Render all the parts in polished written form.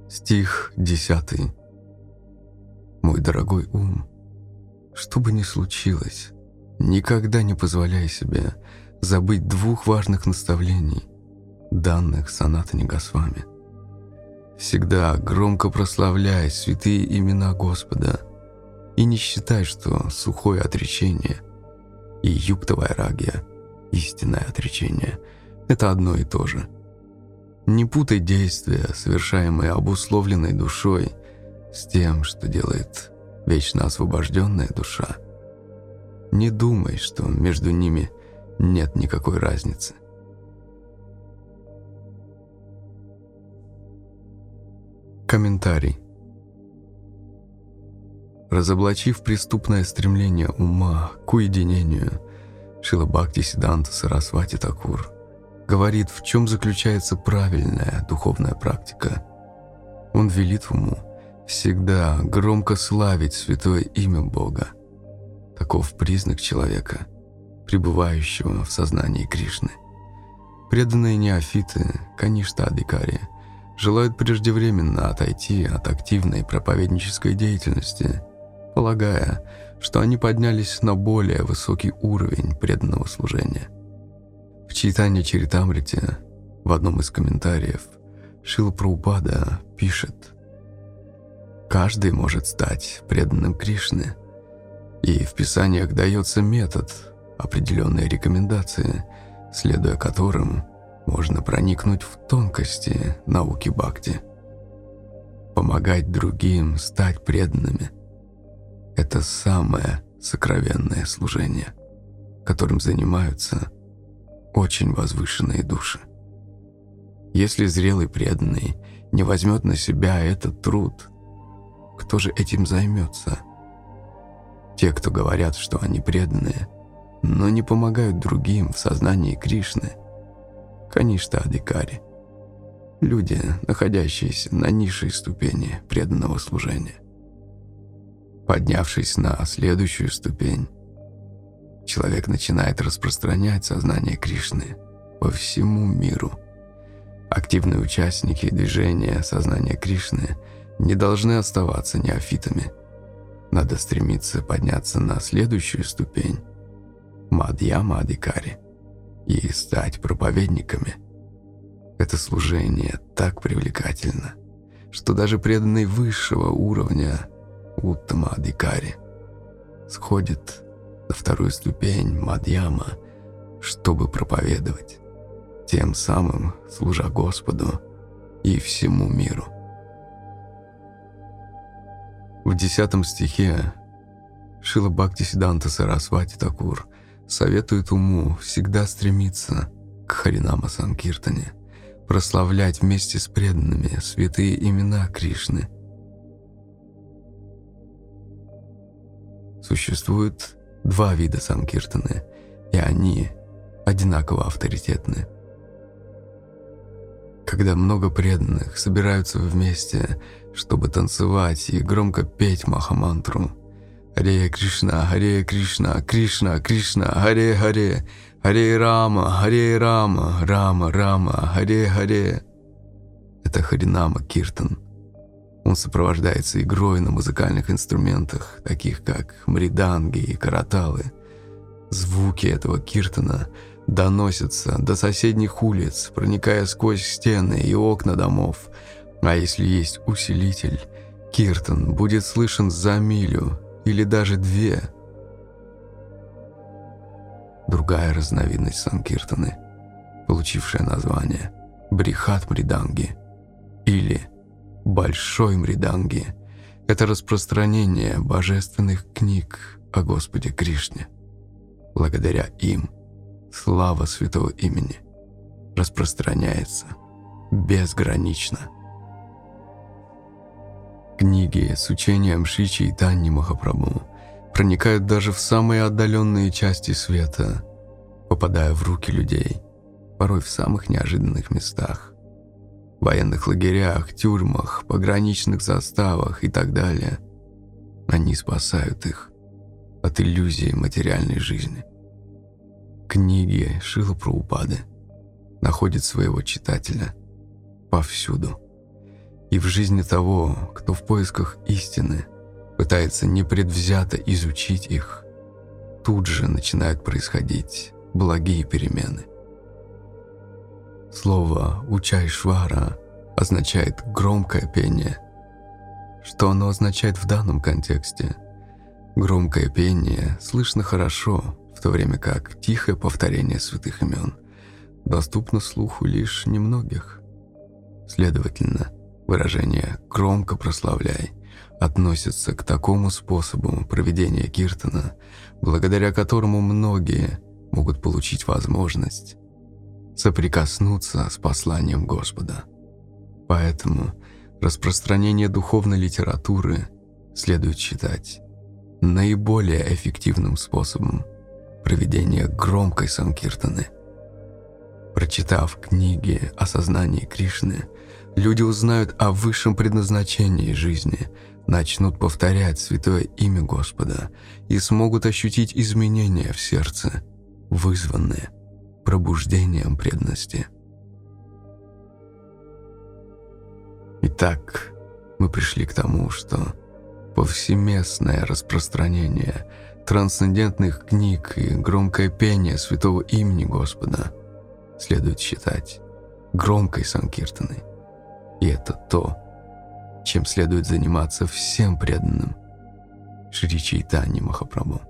Стих 10. Мой дорогой ум, что бы ни случилось, никогда не позволяй себе забыть двух важных наставлений, данных Санатане Госвами. Всегда громко прославляй святые имена Господа и не считай, что сухое отречение и юктавайрагья, истинное отречение, это одно и то же. Не путай действия, совершаемые обусловленной душой, с тем, что делает вечно освобожденная душа. Не думай, что между ними нет никакой разницы. Комментарий. Разоблачив преступное стремление ума к уединению, Шрила Бхактисиддханта Сарасвати Такур говорит, в чем заключается правильная духовная практика. Он велит уму всегда громко славить святое имя Бога. Таков признак человека, пребывающего в сознании Кришны. Преданные неофиты, каништа-адикари, желают преждевременно отойти от активной проповеднической деятельности, полагая, что они поднялись на более высокий уровень преданного служения. В Чайтанья-чаритамрите, в одном из комментариев, Шрила Прабхупада пишет: «Каждый может стать преданным Кришне, и в Писаниях дается метод, определенные рекомендации, следуя которым можно проникнуть в тонкости науки бхакти. Помогать другим стать преданными – это самое сокровенное служение, которым занимаются очень возвышенные души. Если зрелый преданный не возьмет на себя этот труд, кто же этим займется? Те, кто говорят, что они преданные, но не помогают другим в сознании Кришны, каништа-адикари, люди, находящиеся на низшей ступени преданного служения. Поднявшись на следующую ступень, человек начинает распространять сознание Кришны по всему миру. Активные участники движения сознания Кришны не должны оставаться неофитами. Надо стремиться подняться на следующую ступень – мадьяма-адикари, и стать проповедниками. Это служение так привлекательно, что даже преданный высшего уровня уттама-адикари сходит на вторую ступень мадьяма, чтобы проповедовать, тем самым служа Господу и всему миру. В 10 стихе Шрила Бхактисиддханта Сарасвати Такур советует уму всегда стремиться к Харинама Санкиртане, прославлять вместе с преданными святые имена Кришны. Существует два вида Санкиртаны, и они одинаково авторитетны. Когда много преданных собираются вместе, чтобы танцевать и громко петь Махамантру «Харе Кришна, Кришна Кришна, Харе Харе, Харе Рама, Рама Рама, Харе Харе». Это Харинама Киртан. Он сопровождается игрой на музыкальных инструментах, таких как мриданги и караталы. Звуки этого киртана доносятся до соседних улиц, проникая сквозь стены и окна домов. А если есть усилитель, киртан будет слышен за милю или даже 2. Другая разновидность санкиртаны, получившая название Брихат Мриданги или Большой Мриданги, это распространение божественных книг о Господе Кришне. Благодаря им слава святого имени распространяется безгранично. Книги с учением Шри Чайтаньи Махапрабху проникают даже в самые отдаленные части света, попадая в руки людей, порой в самых неожиданных местах. В военных лагерях, тюрьмах, пограничных заставах и так далее. Они спасают их от иллюзии материальной жизни. Книги Шрилы Прабхупады находят своего читателя повсюду. И в жизни того, кто в поисках истины пытается непредвзято изучить их, тут же начинают происходить благие перемены. Слово «учайшвара» означает «громкое пение». Что оно означает в данном контексте? Громкое пение слышно хорошо, в то время как тихое повторение святых имен доступно слуху лишь немногих. Следовательно, выражение «громко прославляй» относится к такому способу проведения киртана, благодаря которому многие могут получить возможность соприкоснуться с посланием Господа. Поэтому распространение духовной литературы следует считать наиболее эффективным способом проведения громкой санкиртаны. Прочитав книги о сознании Кришны, люди узнают о высшем предназначении жизни, начнут повторять святое имя Господа и смогут ощутить изменения в сердце, вызванные пробуждением преданности. Итак, мы пришли к тому, что повсеместное распространение трансцендентных книг и громкое пение святого имени Господа следует считать громкой санкиртаной. И это то, чем следует заниматься всем преданным Шри Чайтаньи Махапрабху.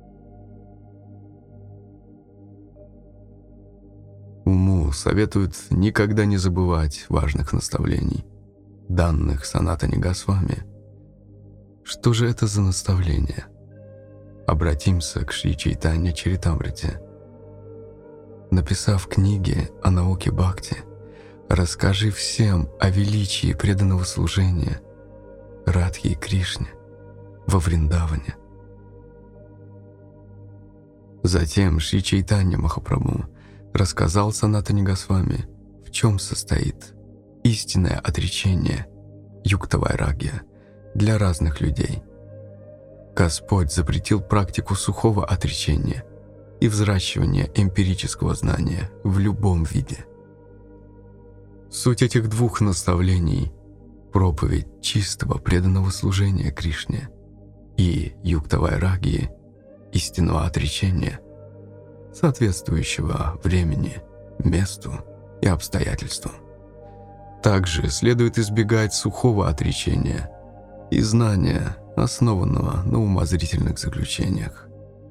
Уму советуют никогда не забывать важных наставлений, данных Санатани Госвами. Что же это за наставление? Обратимся к Шри Чайтанья Чаритамрите. Написав книги о науке бхакти, расскажи всем о величии преданного служения Радхе и Кришне во Вриндаване. Затем Шри Чайтанья Махапрабху рассказал Санатани Госвами, в чем состоит истинное отречение юкта-вайрагья для разных людей. Господь запретил практику сухого отречения и взращивания эмпирического знания в любом виде. Суть этих двух наставлений – проповедь чистого преданного служения Кришне и юкта-вайрагьи, истинного отречения, соответствующего времени, месту и обстоятельствам. Также следует избегать сухого отречения и знания, основанного на умозрительных заключениях.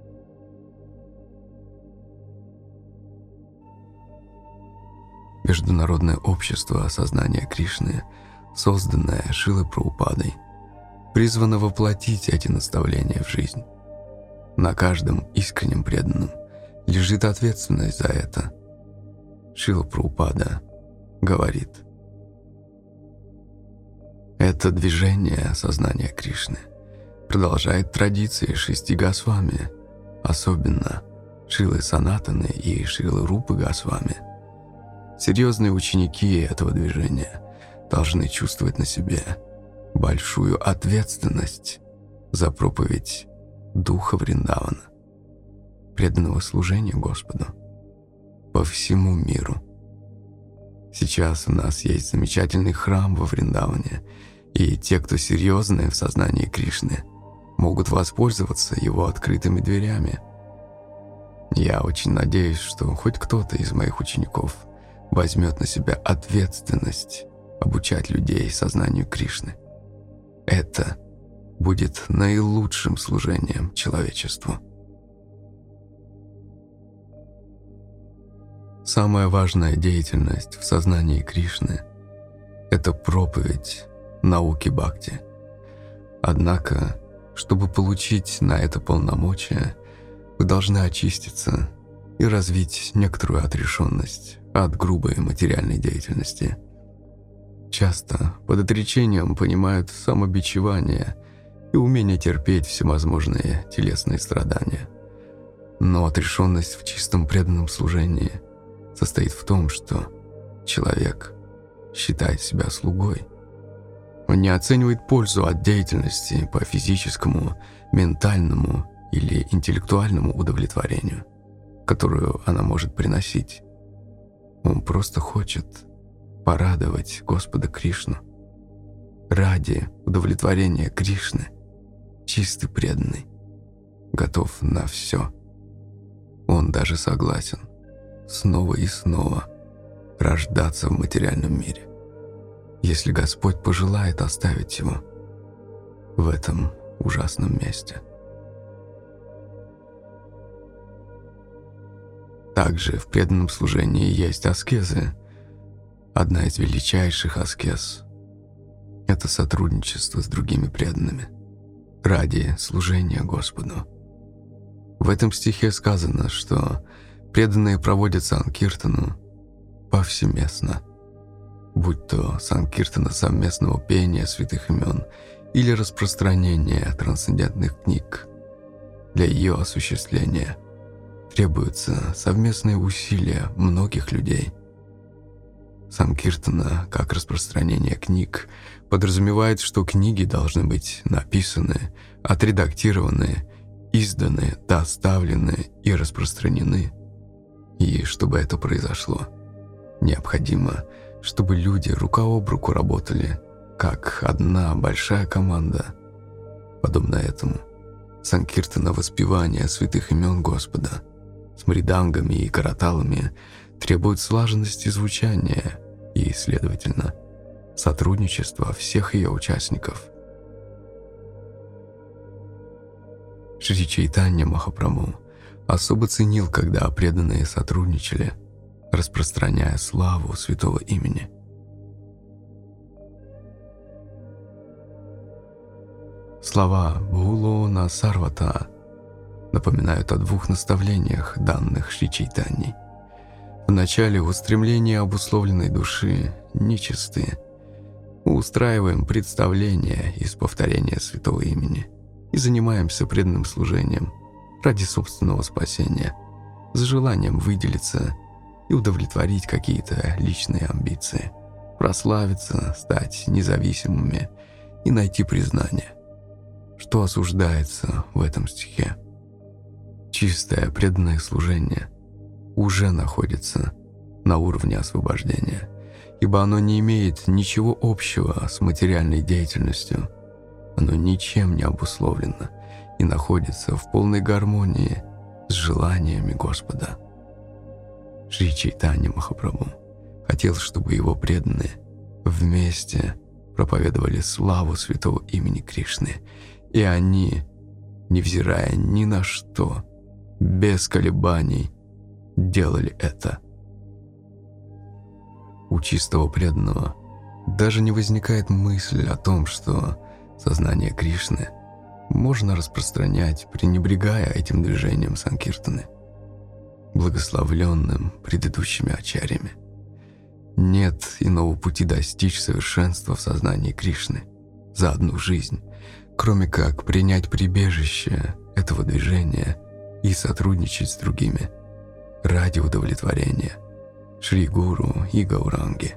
Международное общество сознания Кришны, созданное Шрилой Прабхупадой, призвано воплотить эти наставления в жизнь. На каждом искреннем преданном лежит ответственность за это. Шрила Прабхупада говорит: это движение сознания Кришны продолжает традиции 6 Госвами, особенно Шрилы Санатаны и Шрилы Рупы Госвами. Серьезные ученики этого движения должны чувствовать на себе большую ответственность за проповедь Духа Вриндавана, преданного служения Господу по всему миру. Сейчас у нас есть замечательный храм во Вриндаване, и те, кто серьезные в сознании Кришны, могут воспользоваться его открытыми дверями. Я очень надеюсь, что хоть кто-то из моих учеников возьмет на себя ответственность обучать людей сознанию Кришны. Это будет наилучшим служением человечеству. Самая важная деятельность в сознании Кришны – это проповедь науки бхакти. Однако, чтобы получить на это полномочия, вы должны очиститься и развить некоторую отрешенность от грубой материальной деятельности. Часто под отречением понимают самобичевание и умение терпеть всевозможные телесные страдания. Но отрешенность в чистом преданном служении состоит в том, что человек считает себя слугой. Он не оценивает пользу от деятельности по физическому, ментальному или интеллектуальному удовлетворению, которую она может приносить. Он просто хочет порадовать Господа Кришну ради удовлетворения Кришны, чистый преданный, готов на все. Он даже согласен снова и снова рождаться в материальном мире, если Господь пожелает оставить его в этом ужасном месте. Также в преданном служении есть аскезы. Одна из величайших аскез – это сотрудничество с другими преданными ради служения Господу. В этом стихе сказано, что преданные проводят санкиртану повсеместно, будь то санкиртана совместного пения святых имен или распространение трансцендентных книг. Для ее осуществления требуются совместные усилия многих людей. Санкиртана, как распространение книг, подразумевает, что книги должны быть написаны, отредактированы, изданы, доставлены и распространены. И чтобы это произошло, необходимо, чтобы люди рука об руку работали, как одна большая команда. Подобно этому, санкиртана воспевания святых имен Господа с мридангами и караталами требует слаженности звучания и, следовательно, сотрудничества всех ее участников. Шри Чайтанья Махапрабху особо ценил, когда преданные сотрудничали, распространяя славу святого имени. Слова «Бхулона Сарвата» напоминают о двух наставлениях, данных Шри Чайтаньей. Вначале устремления обусловленной души нечисты. Устраиваем представления из повторения святого имени и занимаемся преданным служением ради собственного спасения, с желанием выделиться и удовлетворить какие-то личные амбиции, прославиться, стать независимыми и найти признание. Что осуждается в этом стихе? Чистое преданное служение уже находится на уровне освобождения, ибо оно не имеет ничего общего с материальной деятельностью, оно ничем не обусловлено и находится в полной гармонии с желаниями Господа. Шри Чайтанья Махапрабху хотел, чтобы его преданные вместе проповедовали славу святого имени Кришны, и они, невзирая ни на что, без колебаний, делали это. У чистого преданного даже не возникает мысль о том, что сознание Кришны можно распространять, пренебрегая этим движением санкиртаны, благословленным предыдущими ачарьями. Нет иного пути достичь совершенства в сознании Кришны за одну жизнь, кроме как принять прибежище этого движения и сотрудничать с другими ради удовлетворения Шри Гуру и Гауранги.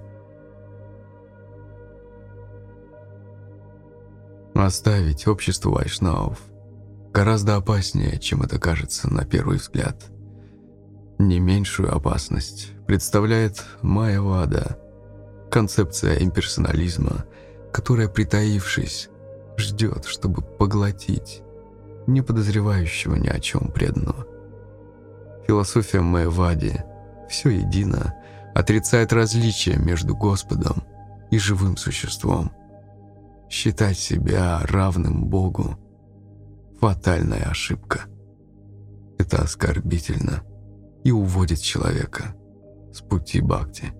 Оставить общество вайшнавов гораздо опаснее, чем это кажется на первый взгляд. Не меньшую опасность представляет майявада, концепция имперсонализма, которая, притаившись, ждет, чтобы поглотить не подозревающего ни о чем преданного. Философия майявади «все едино» отрицает различия между Господом и живым существом. Считать себя равным Богу – фатальная ошибка. Это оскорбительно и уводит человека с пути бхакти.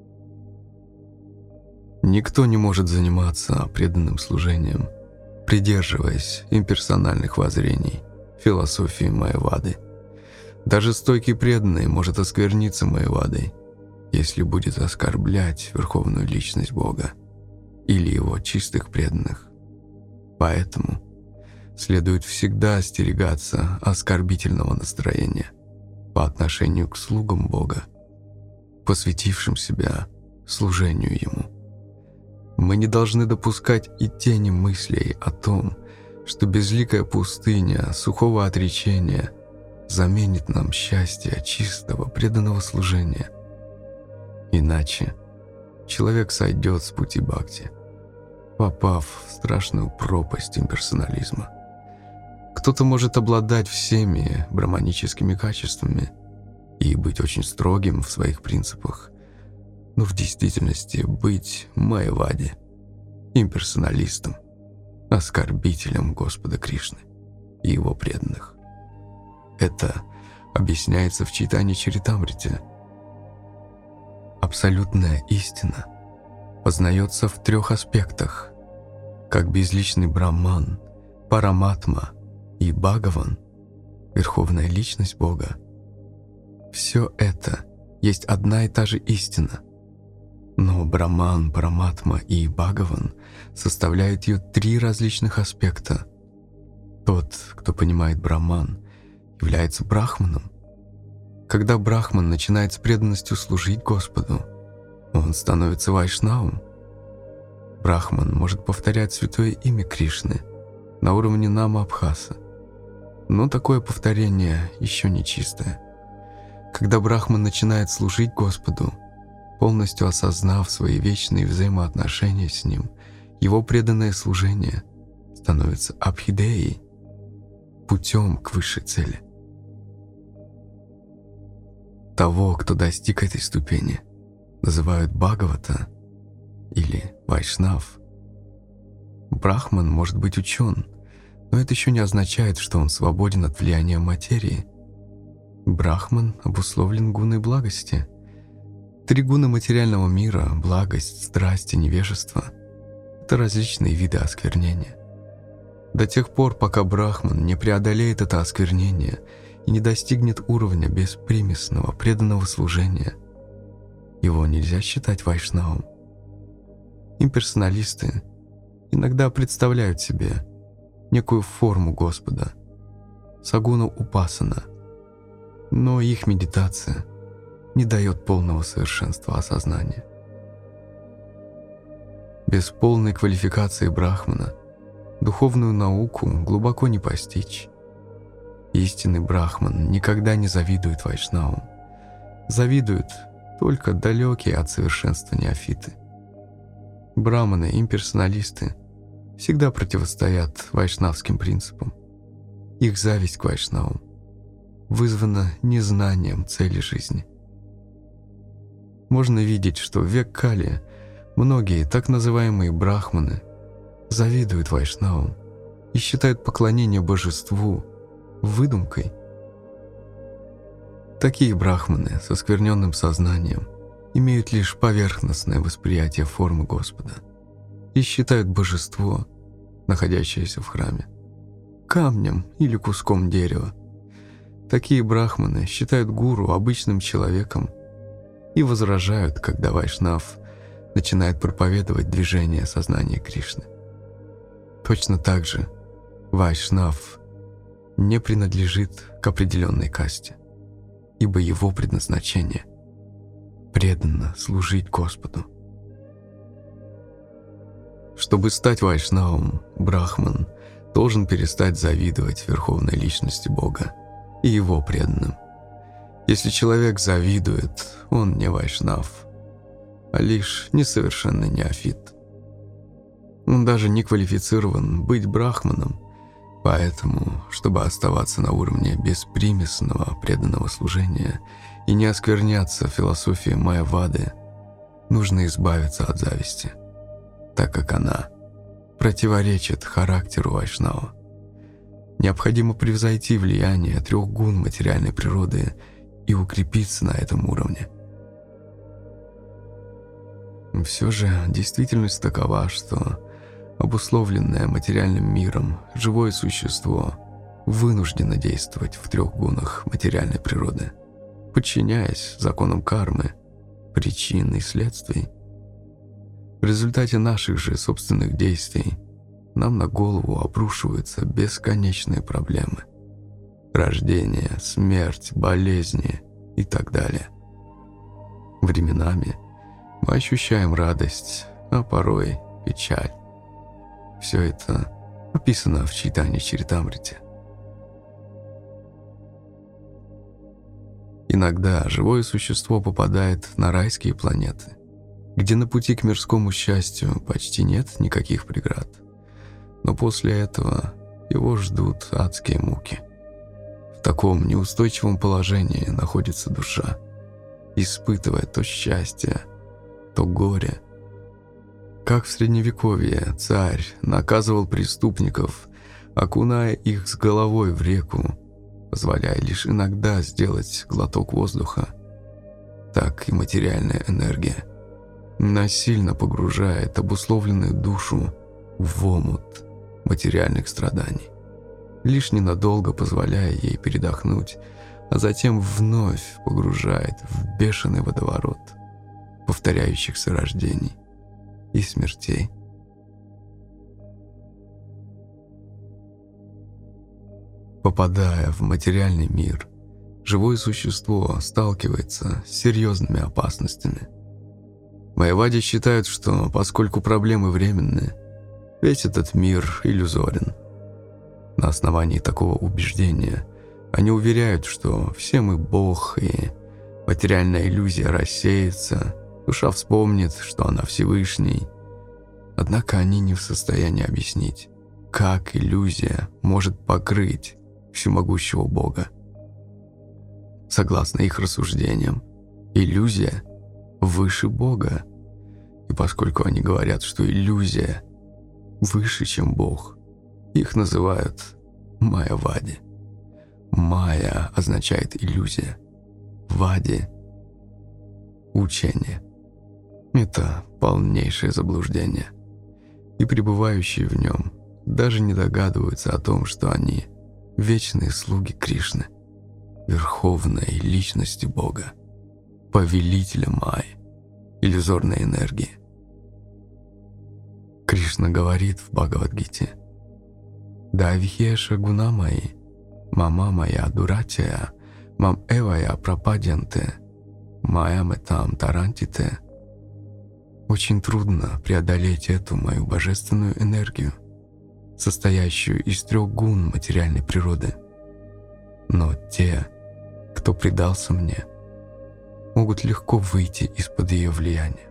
Никто не может заниматься преданным служением, придерживаясь имперсональных воззрений философии майявады. Даже стойкий преданный может оскверниться майявадой, если будет оскорблять верховную личность Бога или его чистых преданных. Поэтому следует всегда остерегаться оскорбительного настроения по отношению к слугам Бога, посвятившим себя служению Ему. Мы не должны допускать и тени мыслей о том, что безликая пустыня сухого отречения заменит нам счастье чистого преданного служения. Иначе человек сойдет с пути бхакти, попав в страшную пропасть имперсонализма. Кто-то может обладать всеми брахманическими качествами и быть очень строгим в своих принципах, но в действительности быть майявади, имперсоналистом, оскорбителем Господа Кришны и его преданных. Это объясняется в читании Чаритамрите. Абсолютная истина познается в 3 аспектах, как безличный Брахман, Параматма и Бхагаван, Верховная Личность Бога. Все это есть одна и та же истина, но Брахман, Параматма и Бхагаван составляют ее 3 различных аспекта. Тот, кто понимает Брахман, является Брахманом. Когда Брахман начинает с преданностью служить Господу, он становится Вайшнавом. Брахман может повторять святое имя Кришны на уровне Нама-Абхаса, но такое повторение еще не чистое. Когда Брахман начинает служить Господу, полностью осознав свои вечные взаимоотношения с Ним, его преданное служение становится абхидеей, путем к высшей цели. Того, кто достиг этой ступени, называют Бхагавата или Вайшнав. Брахман может быть учен, но это еще не означает, что он свободен от влияния материи. Брахман обусловлен гуной благости. 3 гуна материального мира – благость, страсть и невежество – это различные виды осквернения. До тех пор, пока Брахман не преодолеет это осквернение и не достигнет уровня беспримесного преданного служения, его нельзя считать вайшнавом. Имперсоналисты иногда представляют себе некую форму Господа, сагуна упасана, но их медитация не дает полного совершенства осознания. Без полной квалификации Брахмана духовную науку глубоко не постичь. Истинный Брахман никогда не завидует вайшнавам. Завидуют только далекие от совершенства неофиты. Браманы, имперсоналисты всегда противостоят вайшнавским принципам. Их зависть к вайшнавам вызвана незнанием цели жизни. Можно видеть, что в век Кали многие так называемые брахманы завидуют вайшнавам и считают поклонение божеству выдумкой. Такие брахманы со оскверненным сознанием имеют лишь поверхностное восприятие формы Господа и считают божество, находящееся в храме, камнем или куском дерева. Такие брахманы считают гуру обычным человеком и возражают, когда вайшнав начинает проповедовать движение сознания Кришны. Точно так же вайшнав не принадлежит к определенной касте, ибо его предназначение – преданно служить Господу. Чтобы стать вайшнавом, брахман должен перестать завидовать верховной личности Бога и его преданным. Если человек завидует, он не вайшнав, а лишь несовершенный неофит. Он даже не квалифицирован быть брахманом, поэтому, чтобы оставаться на уровне беспримесного преданного служения и не оскверняться философией майявады, нужно избавиться от зависти, так как она противоречит характеру вайшнава. Необходимо превзойти влияние 3 гун материальной природы и укрепиться на этом уровне. Все же действительность такова, что обусловленное материальным миром живое существо вынуждено действовать в 3 гунах материальной природы, подчиняясь законам кармы, причин и следствий. В результате наших же собственных действий нам на голову обрушиваются бесконечные проблемы. Рождение, смерть, болезни и так далее. Временами мы ощущаем радость, а порой печаль. Все это описано в читании Чаритамрите. Иногда живое существо попадает на райские планеты где на пути к мирскому счастью почти нет никаких преград. Но после этого его ждут адские муки. В таком неустойчивом положении находится душа, испытывая то счастье, то горе. Как в Средневековье царь наказывал преступников, окуная их с головой в реку, позволяя лишь иногда сделать глоток воздуха, так и материальная энергия насильно погружает обусловленную душу в омут материальных страданий, лишь ненадолго позволяя ей передохнуть, а затем вновь погружает в бешеный водоворот повторяющихся рождений и смертей. Попадая в материальный мир, живое существо сталкивается с серьезными опасностями. Майявади считают, что поскольку проблемы временные, весь этот мир иллюзорен. На основании такого убеждения они уверяют, что все мы Бог, и материальная иллюзия рассеется, душа вспомнит, что она Всевышний. Однако они не в состоянии объяснить, как иллюзия может покрыть всемогущего Бога. Согласно их рассуждениям, иллюзия выше Бога. И поскольку они говорят, что иллюзия выше, чем Бог, их называют Майявади. Майя означает иллюзия, Вади – учение. Это полнейшее заблуждение, и пребывающие в нем даже не догадываются о том, что они – вечные слуги Кришны, верховной личности Бога, повелителя Майи, иллюзорной энергии. Кришна говорит в Бхагавад-гите: «Давихеша гуна мои, мама моя дуратия, мам эвая пропадянте, моя метам тарантите». Очень трудно преодолеть эту мою божественную энергию, состоящую из 3 гун материальной природы. Но те, кто предался мне, могут легко выйти из-под ее влияния.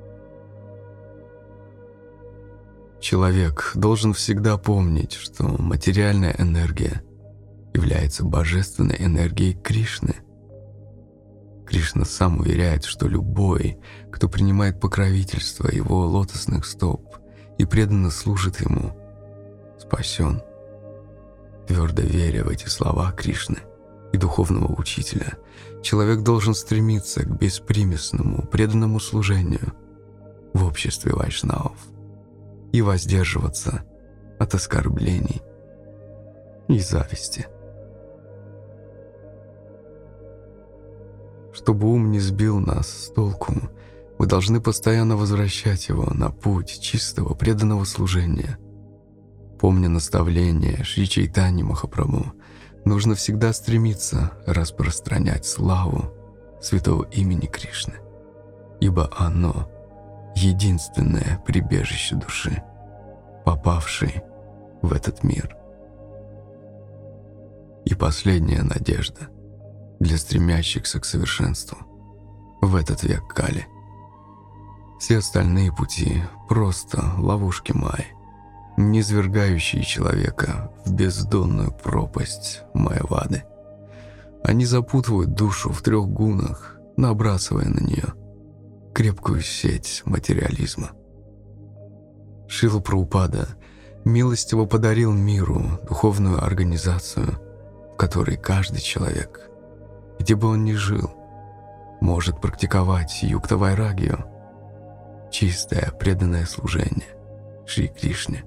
Человек должен всегда помнить, что материальная энергия является божественной энергией Кришны. Кришна сам уверяет, что любой, кто принимает покровительство его лотосных стоп и преданно служит ему, спасен. Твердо веря в эти слова Кришны и духовного учителя, человек должен стремиться к беспримесному, преданному служению в обществе вайшнавов и воздерживаться от оскорблений и зависти. Чтобы ум не сбил нас с толку, мы должны постоянно возвращать его на путь чистого преданного служения. Помня наставления Шри Чайтаньи Махапрабху, нужно всегда стремиться распространять славу святого имени Кришны, ибо оно — единственное прибежище души, попавшей в этот мир. И последняя надежда для стремящихся к совершенству в этот век Кали. Все остальные пути — просто ловушки Майи, низвергающие человека в бездонную пропасть Майявады. Они запутывают душу в 3 гунах, набрасывая на нее крепкую сеть материализма. Шрила Прабхупада милостиво подарил миру духовную организацию, в которой каждый человек, где бы он ни жил, может практиковать юкта-вайрагию, чистое преданное служение Шри Кришне.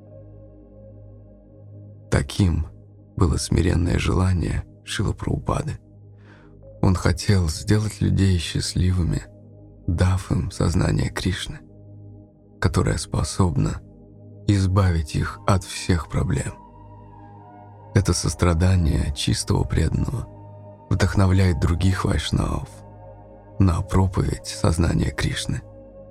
Таким было смиренное желание Шрилы Прабхупады. Он хотел сделать людей счастливыми, дав им сознание Кришны, которое способно избавить их от всех проблем. Это сострадание чистого преданного вдохновляет других вайшнавов на проповедь сознания Кришны.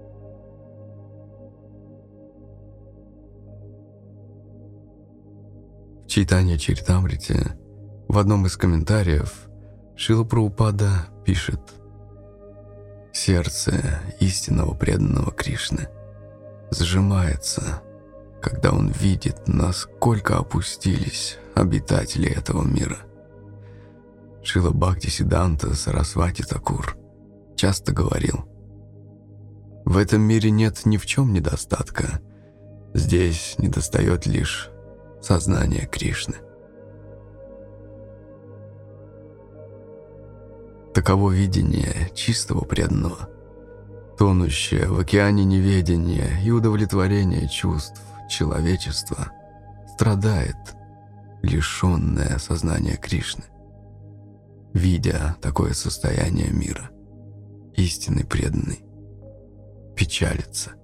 В Чайтанья-чаритамрите в одном из комментариев Шрила Прабхупада пишет: Сердце истинного преданного Кришны сжимается, когда он видит, насколько опустились обитатели этого мира. Шрила Бхактисиддханта Сарасвати Такур часто говорил: «В этом мире нет ни в чем недостатка, здесь недостает лишь сознания Кришны». Таково видение чистого преданного, тонущее в океане неведения и удовлетворения чувств человечества, страдает, лишенное сознания Кришны. Видя такое состояние мира, истинный преданный печалится